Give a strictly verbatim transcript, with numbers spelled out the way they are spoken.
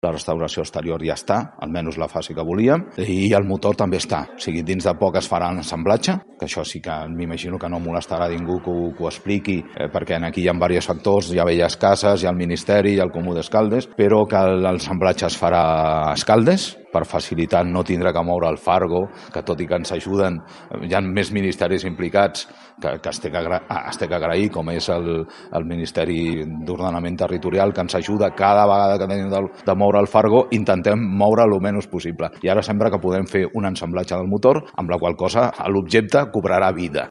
La restauració exterior ja està, almenys la fase que volíem, i el motor també està. O sigui, dins de poc es farà l'assemblatge, que això sí que m'imagino que no molestarà ningú que ho, que ho expliqui, eh, perquè aquí hi ha diversos factors, hi ha Velles Cases, hi ha el Ministeri, hi ha el Comú d'Escaldes, però que l'assemblatge es farà a Escaldes, per facilitar no tindre que moure el Fargo, que tot i que ens ajuden, hi ha més ministeris implicats que, que es té que, agra es té que agrair, com és el, el Ministeri d'Ordenament Territorial, que ens ajuda cada vegada que tenim de, de moure el Fargo, intentem moure el menys possible. I ara sembla que podem fer un ensamblatge del motor, amb la qual cosa l'objecte cobrarà vida.